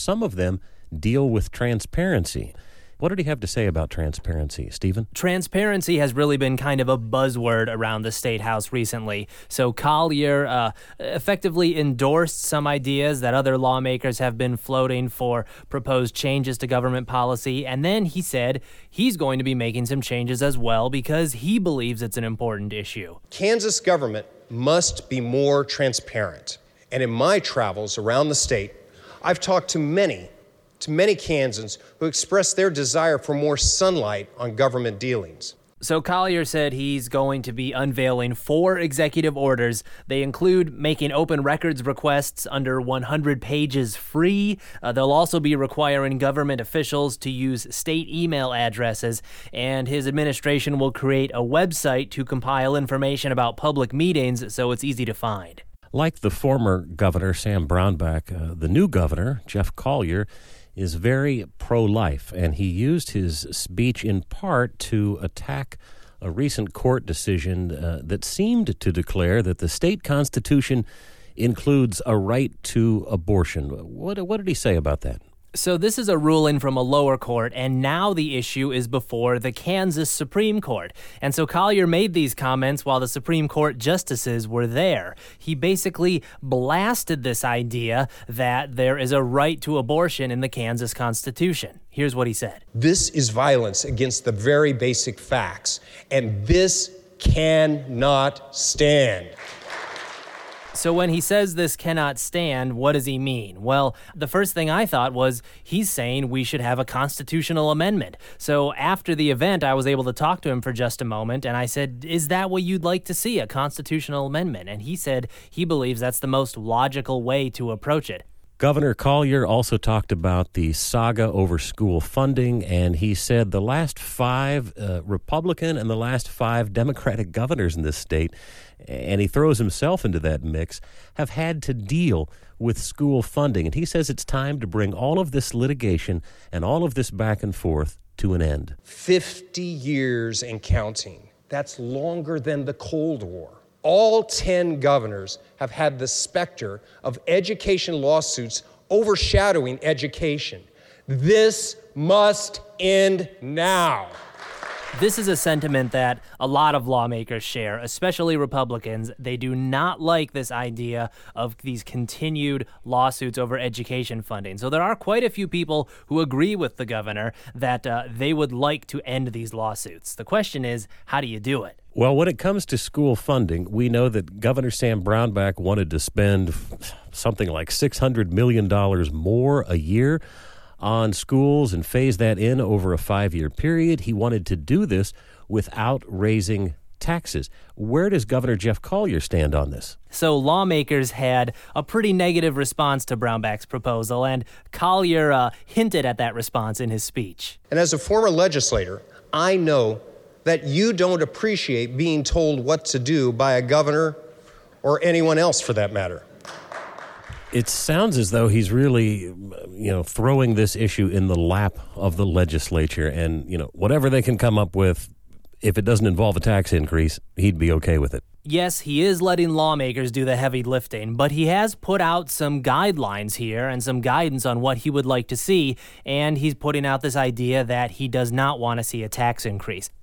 some of them deal with transparency. What did he have to say about transparency, Stephen? Transparency has really been kind of a buzzword around the State House recently. So Collier effectively endorsed some ideas that other lawmakers have been floating for proposed changes to government policy. And then he said he's going to be making some changes as well because he believes it's an important issue. Kansas government must be more transparent. And in my travels around the state, I've talked to many Kansans who express their desire for more sunlight on government dealings. So Collier said he's going to be unveiling 4 executive orders. They include making open records requests under 100 pages free. They'll also be requiring government officials to use state email addresses, and his administration will create a website to compile information about public meetings so it's easy to find. Like the former governor, Sam Brownback, the new governor, Jeff Collier, is very pro-life, and he used his speech in part to attack a recent court decision that seemed to declare that the state constitution includes a right to abortion. What did he say about that? So this is a ruling from a lower court, and now the issue is before the Kansas Supreme Court. And so Collier made these comments while the Supreme Court justices were there. He basically blasted this idea that there is a right to abortion in the Kansas Constitution. Here's what he said. This is violence against the very basic facts, and this cannot stand. So when he says this cannot stand, what does he mean? Well, the first thing I thought was he's saying we should have a constitutional amendment. So after the event, I was able to talk to him for just a moment, and I said, is that what you'd like to see, a constitutional amendment? And he said he believes that's the most logical way to approach it. Governor Collier also talked about the saga over school funding, and he said the last 5 Republican and the last 5 Democratic governors in this state, and he throws himself into that mix, have had to deal with school funding. And he says it's time to bring all of this litigation and all of this back and forth to an end. 50 years and counting. That's longer than the Cold War. All 10 governors have had the specter of education lawsuits overshadowing education. This must end now. This is a sentiment that a lot of lawmakers share, especially Republicans. They do not like this idea of these continued lawsuits over education funding. So there are quite a few people who agree with the governor that they would like to end these lawsuits. The question is, how do you do it? Well, when it comes to school funding, we know that Governor Sam Brownback wanted to spend something like $600 million more a year on schools and phase that in over a 5-year period. He wanted to do this without raising taxes. Where does Governor Jeff Collier stand on this? So lawmakers had a pretty negative response to Brownback's proposal, and Collier hinted at that response in his speech. And as a former legislator, I know that you don't appreciate being told what to do by a governor or anyone else for that matter. It sounds as though he's really, throwing this issue in the lap of the legislature, and, whatever they can come up with, if it doesn't involve a tax increase, he'd be okay with it. Yes, he is letting lawmakers do the heavy lifting, but he has put out some guidelines here and some guidance on what he would like to see, and he's putting out this idea that he does not want to see a tax increase.